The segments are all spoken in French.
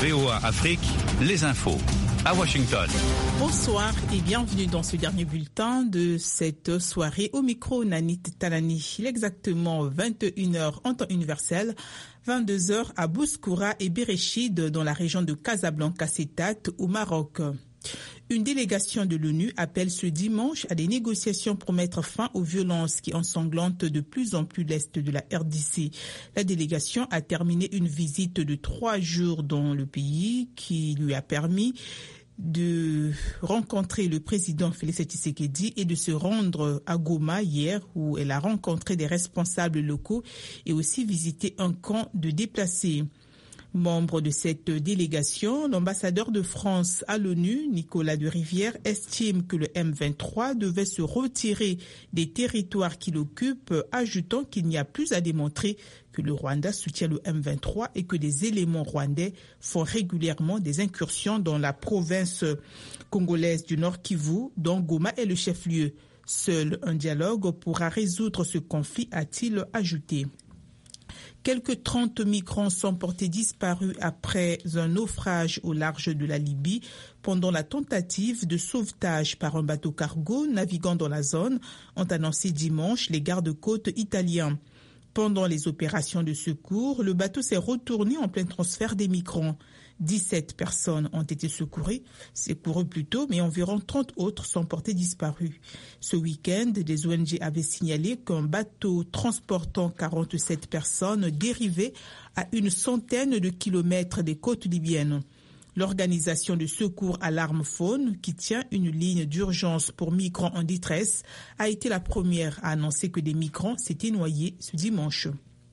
VOA Afrique, les infos. À Washington. Bonsoir et bienvenue dans ce dernier bulletin de cette soirée. Au micro, Nanit Talani. Il est exactement 21h en temps universel, 22h à Bouskoura et Bereshid dans la région de Casablanca-Setat au Maroc. Une délégation de l'ONU appelle ce dimanche à des négociations pour mettre fin aux violences qui ensanglantent de plus en plus l'est de la RDC. La délégation a terminé une visite de 3 jours dans le pays qui lui a permis de rencontrer le président Félix Tshisekedi et de se rendre à Goma hier où elle a rencontré des responsables locaux et aussi visité un camp de déplacés. Membre de cette délégation, l'ambassadeur de France à l'ONU, Nicolas de Rivière, estime que le M23 devait se retirer des territoires qu'il occupe, ajoutant qu'il n'y a plus à démontrer que le Rwanda soutient le M23 et que des éléments rwandais font régulièrement des incursions dans la province congolaise du Nord Kivu, dont Goma est le chef-lieu. Seul un dialogue pourra résoudre ce conflit, a-t-il ajouté. Quelques 30 migrants sont portés disparus après un naufrage au large de la Libye pendant la tentative de sauvetage par un bateau cargo naviguant dans la zone, ont annoncé dimanche les gardes-côtes italiens. Pendant les opérations de secours, le bateau s'est retourné en plein transfert des migrants. 17 personnes ont été secourues plutôt, mais environ 30 autres sont portés disparus. Ce week-end, des ONG avaient signalé qu'un bateau transportant 47 personnes dérivait à une centaine de kilomètres des côtes libyennes. L'organisation de secours Alarme Faune, qui tient une ligne d'urgence pour migrants en détresse, a été la première à annoncer que des migrants s'étaient noyés ce dimanche.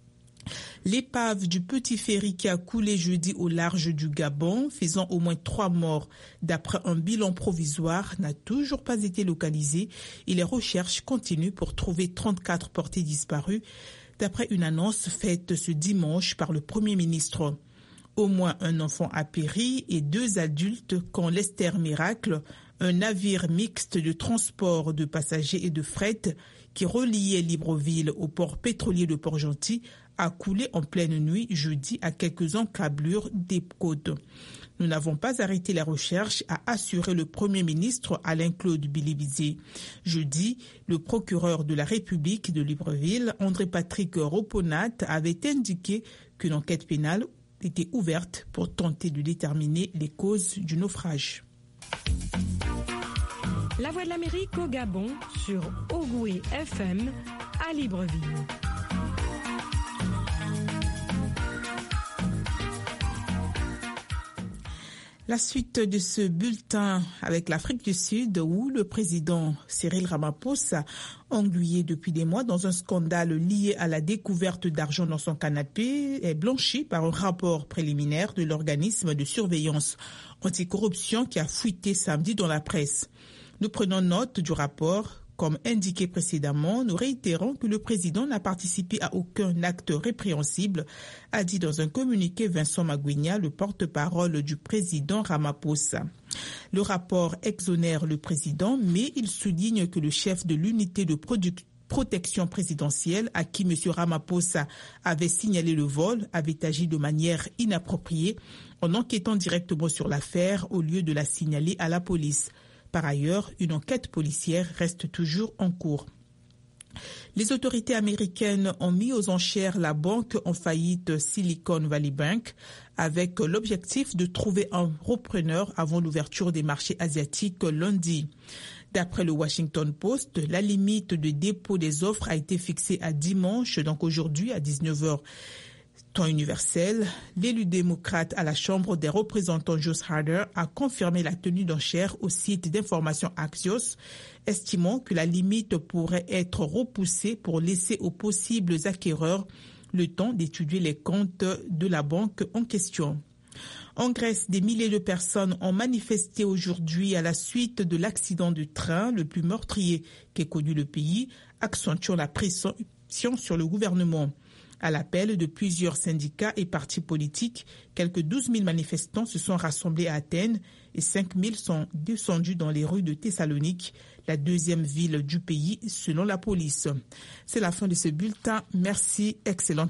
L'épave du petit ferry qui a coulé jeudi au large du Gabon, faisant au moins 3 morts d'après un bilan provisoire, n'a toujours pas été localisée et les recherches continuent pour trouver 34 portés disparus, d'après une annonce faite ce dimanche par le Premier ministre. Au moins un enfant a péri et 2 adultes quand l'Ester Miracle, un navire mixte de transport de passagers et de fret qui reliait Libreville au port pétrolier de Port-Gentil, a coulé en pleine nuit jeudi à quelques encablures des côtes. Nous n'avons pas arrêté la recherche, a assuré le Premier ministre Alain-Claude Bilibizé. Jeudi, le procureur de la République de Libreville, André-Patrick Roponat, avait indiqué qu'une enquête pénale était ouverte pour tenter de déterminer les causes du naufrage. La Voix de l'Amérique au Gabon sur Ogoué FM à Libreville. La suite de ce bulletin avec l'Afrique du Sud où le président Cyril Ramaphosa, englué depuis des mois dans un scandale lié à la découverte d'argent dans son canapé, est blanchi par un rapport préliminaire de l'organisme de surveillance anticorruption qui a fuité samedi dans la presse. Nous prenons note du rapport. Comme indiqué précédemment, nous réitérons que le président n'a participé à aucun acte répréhensible, a dit dans un communiqué Vincent Magouigna, le porte-parole du président Ramaphosa. Le rapport exonère le président, mais il souligne que le chef de l'unité de protection présidentielle, à qui M. Ramaphosa avait signalé le vol, avait agi de manière inappropriée en enquêtant directement sur l'affaire au lieu de la signaler à la police. Par ailleurs, une enquête policière reste toujours en cours. Les autorités américaines ont mis aux enchères la banque en faillite Silicon Valley Bank avec l'objectif de trouver un repreneur avant l'ouverture des marchés asiatiques lundi. D'après le Washington Post, la limite de dépôt des offres a été fixée à dimanche, donc aujourd'hui à 19h. Temps universel, l'élu démocrate à la Chambre des représentants Josh Harder a confirmé la tenue d'enchères au site d'information Axios, estimant que la limite pourrait être repoussée pour laisser aux possibles acquéreurs le temps d'étudier les comptes de la banque en question. En Grèce, des milliers de personnes ont manifesté aujourd'hui à la suite de l'accident de train le plus meurtrier qu'ait connu le pays, accentuant la pression sur le gouvernement. À l'appel de plusieurs syndicats et partis politiques, quelques 12 000 manifestants se sont rassemblés à Athènes et 5 000 sont descendus dans les rues de Thessalonique, la deuxième ville du pays selon la police. C'est la fin de ce bulletin. Merci, excellente